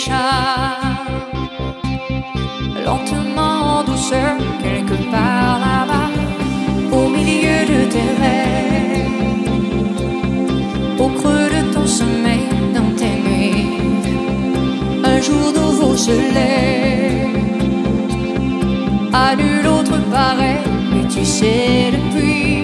charme. Lentement, en douceur, quelque part là-bas, au milieu de tes rêves, au creux de ton sommeil, dans tes nuits, un jour nouveau se lève. À nul autre pareil, et tu sais depuis